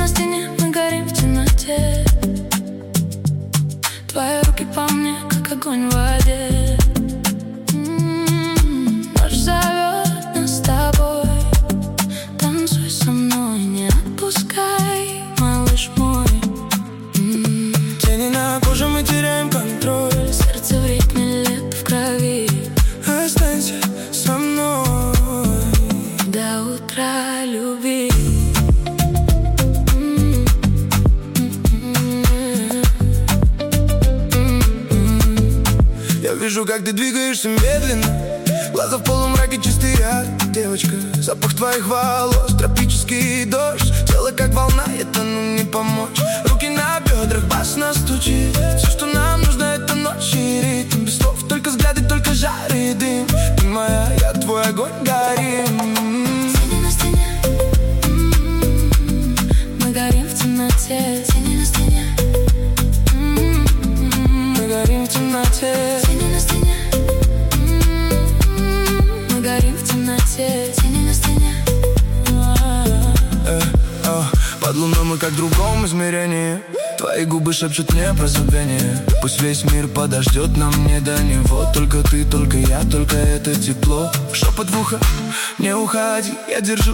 на стене, мы горим в темноте. Твои руки по мне, как огонь в воде. Ночь зовет нас с тобой. Танцуй со мной, не отпускай, малыш мой. Тени на коже, мы теряем контроль. Сердце в ритме, лет в крови. Останься со мной До утра люби. Я вижу, как ты двигаешься медленно. Глаза в полумраке, чистый ряд, девочка. Запах твоих волос, тропический дождь. Тело как волна, это нам не помочь. Руки на бедрах, бас нас стучит. Все, что нам нужно, это ночь и ритм. Без слов, только взгляды, только жар и дым. Ты моя, я твой огонь, горим. Тени на стене, мы горим в темноте. Тени на стене, Мы горим в темноте. тени на стене, мы горим в темноте. Тени на стене. Под луной мы как в другом измерении. Твои губы шепчут мне про забвение. Пусть весь мир подождет, нам не до него. Только ты, только я, только это тепло. Шепот в ухо, не уходи, я держу